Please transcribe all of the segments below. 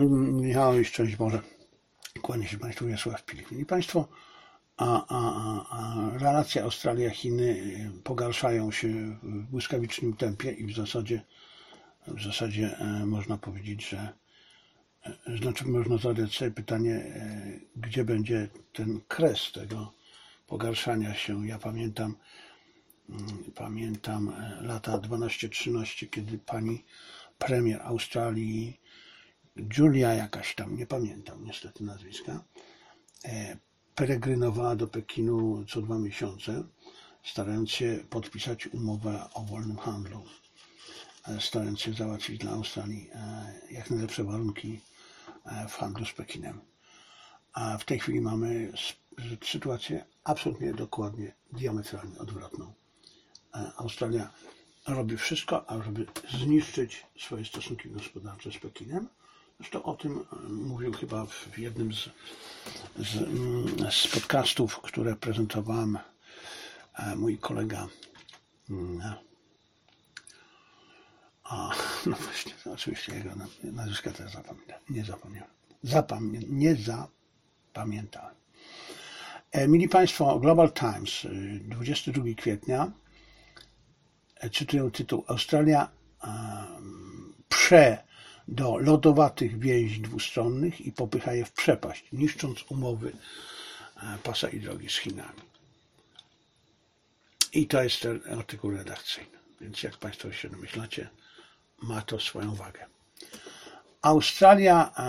Michał, szczęść Boże. Kłanię się Państwu, Wiesław Pilik. Mili Państwo, relacje Australia-Chiny pogarszają się w błyskawicznym tempie i w zasadzie można powiedzieć, że można zadać sobie pytanie, gdzie będzie ten kres tego pogarszania się. Ja pamiętam lata 12-13, kiedy pani premier Australii, Julia jakaś tam, nie pamiętam niestety nazwiska, peregrynowała do Pekinu co 2 miesiące, starając się podpisać umowę o wolnym handlu, starając się załatwić dla Australii jak najlepsze warunki w handlu z Pekinem. A w tej chwili mamy sytuację absolutnie dokładnie, diametralnie odwrotną. Australia robi wszystko, ażeby zniszczyć swoje stosunki gospodarcze z Pekinem. Zresztą o tym mówił chyba w jednym z podcastów, które prezentowałem, mój kolega. No właśnie, oczywiście jego nazwiska też nie zapamiętałem. Mili Państwo, Global Times, 22 kwietnia, cytuję tytuł: Australia prze do lodowatych więzi dwustronnych i popycha je w przepaść, niszcząc umowy pasa i drogi z Chinami. I to jest ten artykuł redakcyjny, więc jak Państwo się domyślacie, ma to swoją wagę. Australia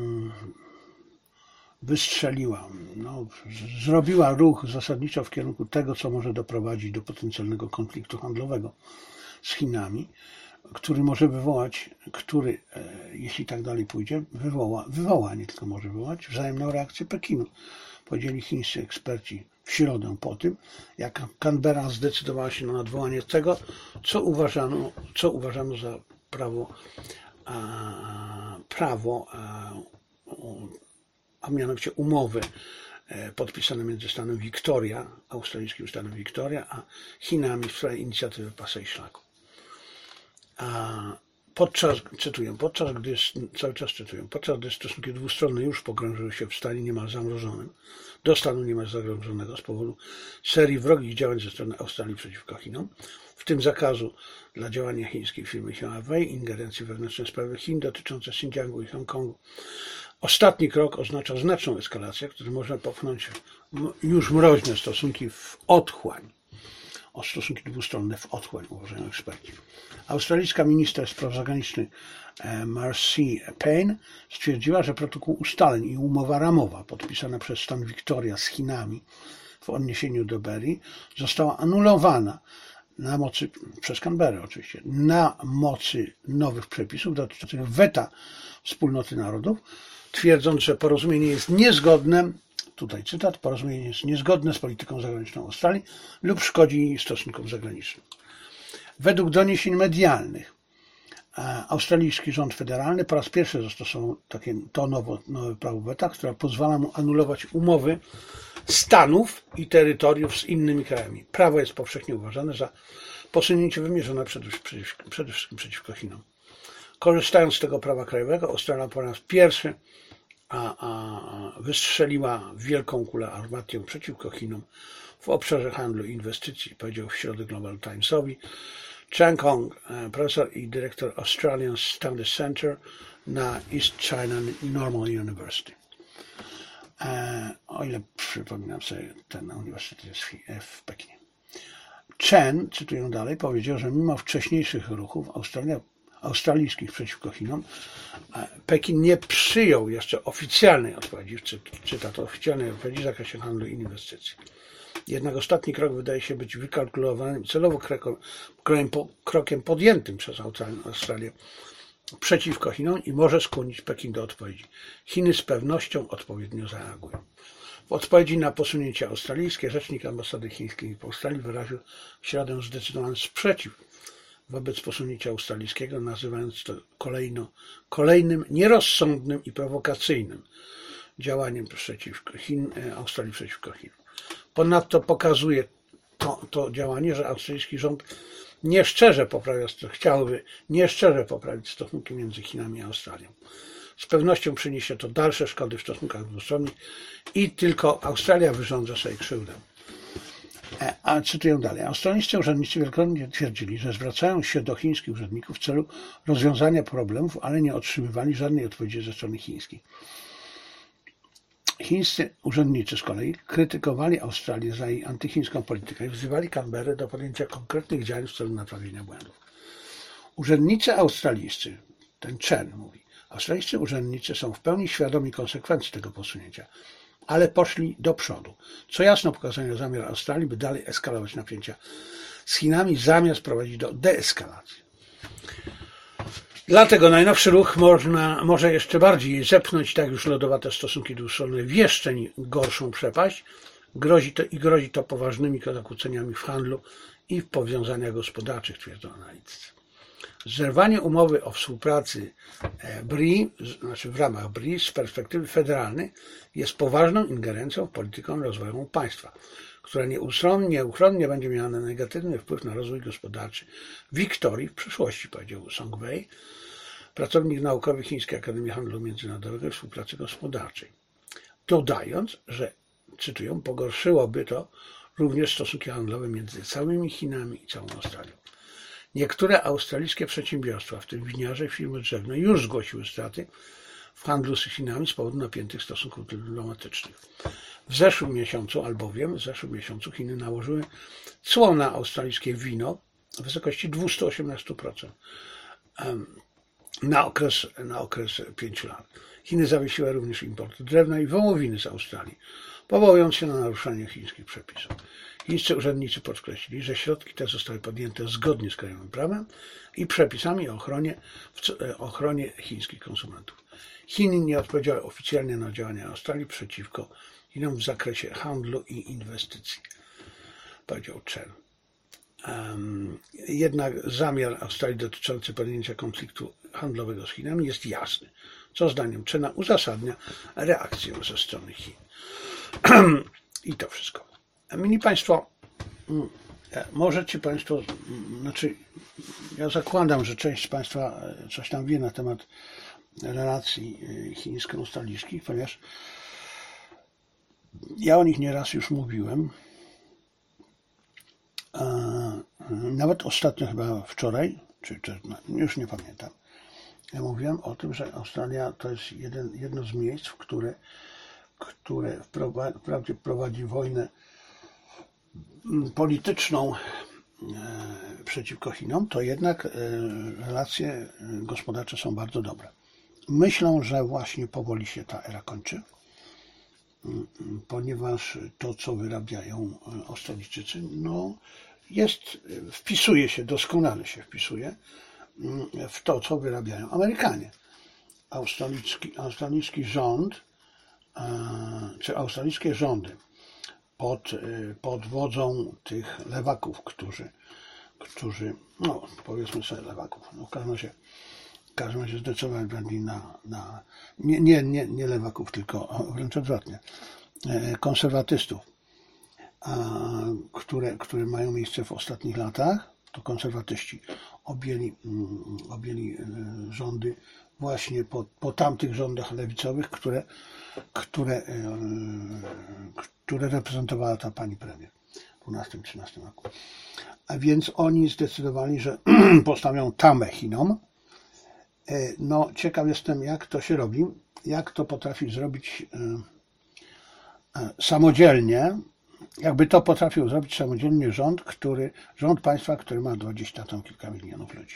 wystrzeliła, zrobiła ruch zasadniczo w kierunku tego, co może doprowadzić do potencjalnego konfliktu handlowego z Chinami, który, jeśli tak dalej pójdzie, wywoła, nie tylko może wywołać, wzajemną reakcję Pekinu. Powiedzieli chińscy eksperci w środę po tym, jak Canberra zdecydowała się na nadwołanie tego, co uważano za prawo, a mianowicie umowy podpisane między stanem Victoria, australijskim stanem Victoria, a Chinami w sprawie inicjatywy pasa i szlaku. Podczas gdy stosunki dwustronne już pogrążyły się w stanie niemal zamrożonym, do stanu niemal zagrożonego z powodu serii wrogich działań ze strony Australii przeciwko Chinom, w tym zakazu dla działania chińskiej firmy Huawei, ingerencji wewnętrzne sprawy Chin dotyczące Xinjiangu i Hongkongu. Ostatni krok oznacza znaczną eskalację, który może popchnąć już mroźne stosunki w otchłań. Stosunki dwustronne w otchłań, uważają eksperci. Australijska minister spraw zagranicznych Marcy Payne stwierdziła, że protokół ustaleń i umowa ramowa podpisana przez stan Victoria z Chinami w odniesieniu do Berry została anulowana przez Canberrę oczywiście, na mocy nowych przepisów dotyczących weta Wspólnoty Narodów, twierdząc, że porozumienie jest niezgodne, tutaj cytat, porozumienie jest niezgodne z polityką zagraniczną Australii lub szkodzi jej stosunkom zagranicznym. Według doniesień medialnych australijski rząd federalny po raz pierwszy zastosował nowe prawo weta, które pozwala mu anulować umowy stanów i terytoriów z innymi krajami. Prawo jest powszechnie uważane za posunięcie wymierzone przede wszystkim przeciwko Chinom. Korzystając z tego prawa krajowego, Australia po raz pierwszy wystrzeliła wielką kulę armatią przeciwko Chinom w obszarze handlu i inwestycji, powiedział w środę Global Timesowi Chang Hong, profesor i dyrektor Australian Studies Center na East China Normal University. O ile przypominam sobie, ten uniwersytet jest w Pekinie. Chen, cytuję dalej, powiedział, że mimo wcześniejszych ruchów australijskich przeciwko Chinom, Pekin nie przyjął jeszcze oficjalnej odpowiedzi, cytat, oficjalnej odpowiedzi w zakresie handlu i inwestycji. Jednak ostatni krok wydaje się być wykalkulowanym celowo krokiem podjętym przez Australię przeciwko Chinom i może skłonić Pekin do odpowiedzi. Chiny z pewnością odpowiednio zareagują. W odpowiedzi na posunięcie australijskie rzecznik ambasady chińskiej w Australii wyraził w środę zdecydowany sprzeciw wobec posunięcia australijskiego, nazywając to kolejnym nierozsądnym i prowokacyjnym działaniem Australii przeciwko Chinom. Ponadto pokazuje to działanie, że australijski rząd chciałby nieszczerze poprawić stosunki między Chinami a Australią. Z pewnością przyniesie to dalsze szkody w stosunkach dwustronnych i tylko Australia wyrządza sobie krzywdę. A cytuję dalej. Australijscy urzędnicy wielokrotnie twierdzili, że zwracają się do chińskich urzędników w celu rozwiązania problemów, ale nie otrzymywali żadnej odpowiedzi ze strony chińskiej. Chińscy urzędnicy z kolei krytykowali Australię za jej antychińską politykę i wzywali Canberrę do podjęcia konkretnych działań w celu naprawienia błędów. Urzędnicy australijscy, ten Chen mówi, australijscy urzędnicy są w pełni świadomi konsekwencji tego posunięcia, ale poszli do przodu, co jasno pokazuje zamiar Australii, by dalej eskalować napięcia z Chinami, zamiast prowadzić do deeskalacji. Dlatego najnowszy ruch może jeszcze bardziej zepchnąć tak już lodowate stosunki dwustronne w jeszcze gorszą przepaść. Grozi to poważnymi zakłóceniami w handlu i w powiązaniach gospodarczych, twierdzą analitycy. Zerwanie umowy o współpracy BRI, znaczy w ramach BRI z perspektywy federalnej jest poważną ingerencją w politykę rozwojową państwa, która nieuchronnie będzie miała negatywny wpływ na rozwój gospodarczy Wiktorii w przyszłości, powiedział Song Wei, pracownik naukowy Chińskiej Akademii Handlu Międzynarodowego i Współpracy Gospodarczej. Dodając, że, cytuję, pogorszyłoby to również stosunki handlowe między całymi Chinami i całą Australią. Niektóre australijskie przedsiębiorstwa, w tym winiarze i firmy drzewne, już zgłosiły straty w handlu z Chinami z powodu napiętych stosunków dyplomatycznych. W zeszłym miesiącu Chiny nałożyły cło na australijskie wino w wysokości 218% na okres 5 lat. Chiny zawiesiły również import drewna i wołowiny z Australii, powołując się na naruszenie chińskich przepisów. Chińscy urzędnicy podkreślili, że środki te zostały podjęte zgodnie z krajowym prawem i przepisami o ochronie chińskich konsumentów. Chiny nie odpowiedziały oficjalnie na działania Australii przeciwko Chinom w zakresie handlu i inwestycji, powiedział Chen. Jednak zamiar Australii dotyczący podjęcia konfliktu handlowego z Chinami jest jasny, co zdaniem Chena uzasadnia reakcję ze strony Chin. I to wszystko. Mili Państwo, możecie Państwo, ja zakładam, że część z Państwa coś tam wie na temat relacji chińsko-australijskich, ponieważ ja o nich nieraz już mówiłem. Nawet ostatnio, chyba wczoraj, czy już nie pamiętam, ja mówiłem o tym, że Australia to jest jedno z miejsc, które wprawdzie prowadzi wojnę polityczną przeciwko Chinom, to jednak relacje gospodarcze są bardzo dobre. Myślę, że właśnie powoli się ta era kończy, ponieważ to, co wyrabiają Australijczycy, doskonale się wpisuje w to, co wyrabiają Amerykanie. Australijski rząd, czy australijskie rządy pod wodzą tych lewaków, którzy powiedzmy sobie lewaków, w każdym razie zdecydowanie bardziej nie lewaków, tylko wręcz odwrotnie, konserwatystów, które mają miejsce w ostatnich latach. To konserwatyści objęli rządy właśnie po tamtych rządach lewicowych, które reprezentowała ta pani premier w 12-13 roku. A więc oni zdecydowali, że postawią tamę Chinom. Ciekaw jestem, jak to się robi, jak to potrafi zrobić samodzielnie, jakby to potrafił zrobić samodzielnie rząd państwa, który ma 20 tam kilka milionów ludzi.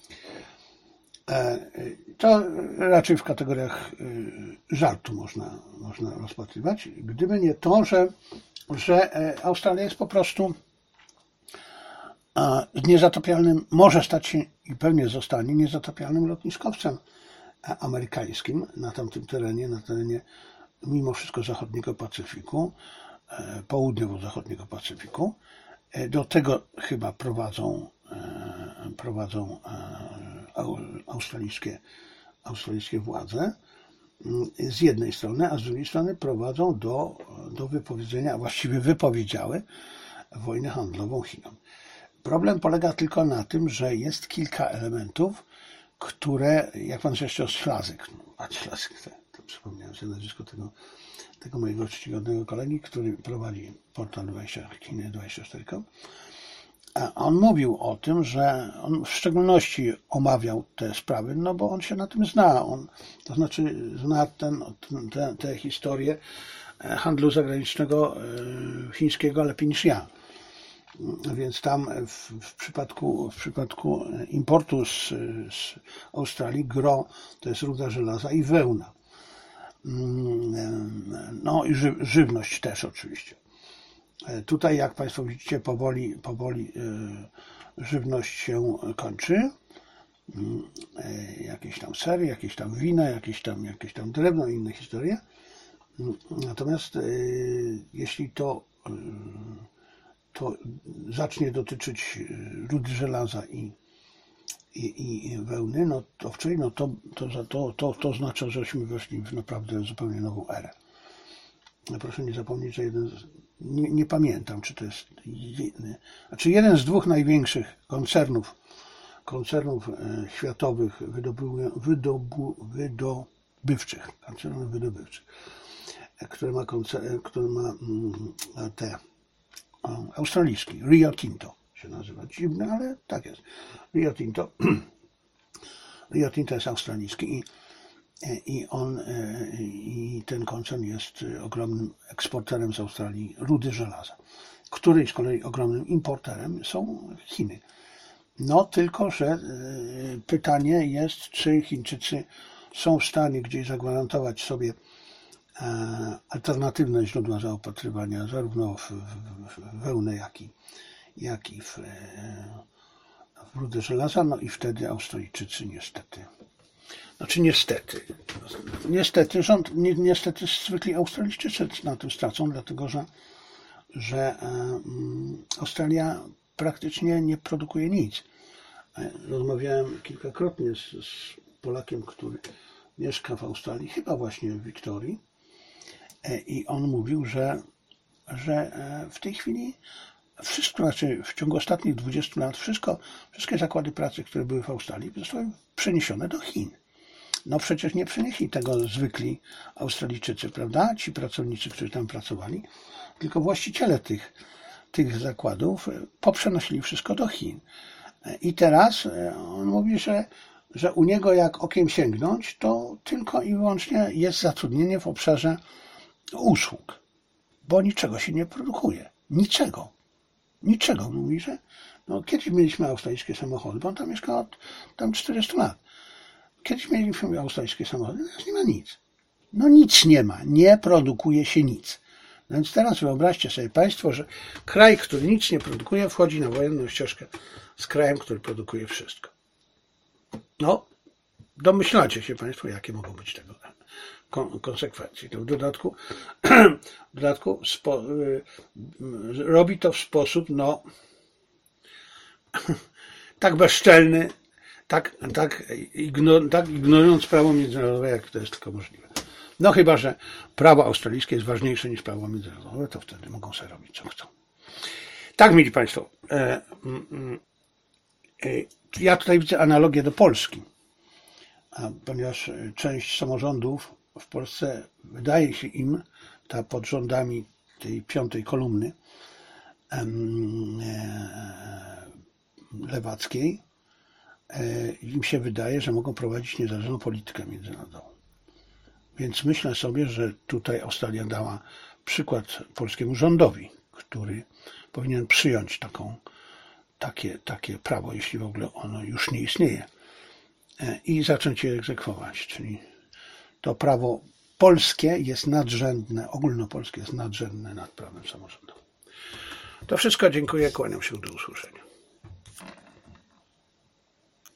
To raczej w kategoriach żartu można rozpatrywać, gdyby nie to, że Australia jest po prostu może stać się i pewnie zostanie niezatapialnym lotniskowcem amerykańskim na tamtym terenie, mimo wszystko zachodniego Pacyfiku, południowo-zachodniego Pacyfiku. Do tego chyba prowadzą australijskie władze z jednej strony, a z drugiej strony prowadzą do wypowiedzenia, a właściwie wypowiedziały wojnę handlową Chinom. Problem polega tylko na tym, że jest kilka elementów, które, jak pan jeszcze Ślazyk, Ślazyk, to przypomniałem sobie nazwisko tego mojego czcigodnego kolegi, który prowadzi portal Chiny24.com. On mówił o tym, że on w szczególności omawiał te sprawy, no bo on się na tym zna. To znaczy zna tę historię handlu zagranicznego chińskiego lepiej niż ja. Więc tam w przypadku importu z Australii gro to jest ruda żelaza i wełna. No i żywność też oczywiście. Tutaj, jak Państwo widzicie, powoli żywność się kończy. Jakieś tam sery, jakieś tam wina, jakieś tam drewno i inne historie. Natomiast jeśli to zacznie dotyczyć rudy żelaza i wełny, no to oznacza, żeśmy weszli w naprawdę zupełnie nową erę. Proszę nie zapomnieć, że nie pamiętam, czy to jest jeden z dwóch największych koncernów światowych wydobywczych, który ma australijski, Rio Tinto się nazywa. Dziwne, ale tak jest. Rio Tinto jest australijski i ten koncern jest ogromnym eksporterem z Australii rudy żelaza, której z kolei ogromnym importerem są Chiny. No tylko, że pytanie jest, czy Chińczycy są w stanie gdzieś zagwarantować sobie alternatywne źródła zaopatrywania, zarówno w wełnę, jak i w rudę żelaza, no i wtedy Australijczycy niestety zwykli Australijczycy na tym stracą, dlatego że Australia praktycznie nie produkuje nic. Rozmawiałem kilkakrotnie z Polakiem, który mieszka w Australii, chyba właśnie w Wiktorii, i on mówił, że w tej chwili wszystko, znaczy w ciągu ostatnich 20 lat wszystkie zakłady pracy, które były w Australii, zostały przeniesione do Chin. No przecież nie przenieśli tego zwykli Australijczycy, prawda? Ci pracownicy, którzy tam pracowali, tylko właściciele tych zakładów poprzenosili wszystko do Chin. I teraz on mówi, że u niego jak okiem sięgnąć, to tylko i wyłącznie jest zatrudnienie w obszarze usług, bo niczego się nie produkuje. Niczego. Mówi, że kiedyś mieliśmy australijskie samochody, bo on tam mieszka od 40 lat. Kiedyś mieliśmy australijskie samochody, teraz nie ma nic. No nic nie ma, nie produkuje się nic. Więc teraz wyobraźcie sobie Państwo, że kraj, który nic nie produkuje, wchodzi na wojenną ścieżkę z krajem, który produkuje wszystko. No, domyślacie się Państwo, jakie mogą być tego konsekwencje. To w dodatku robi to w sposób tak bezczelny, tak ignorując prawo międzynarodowe, jak to jest tylko możliwe. No chyba że prawo australijskie jest ważniejsze niż prawo międzynarodowe, to wtedy mogą sobie robić co chcą. Tak, mili Państwo, ja tutaj widzę analogię do Polski, ponieważ część samorządów w Polsce wydaje się im, pod rządami tej piątej kolumny lewackiej, im się wydaje, że mogą prowadzić niezależną politykę międzynarodową. Więc myślę sobie, że tutaj Australia dała przykład polskiemu rządowi, który powinien przyjąć takie prawo, jeśli w ogóle ono już nie istnieje, i zacząć je egzekwować. Czyli to prawo polskie jest nadrzędne, ogólnopolskie jest nadrzędne nad prawem samorządowym. To wszystko, dziękuję, kłaniam się, do usłyszenia.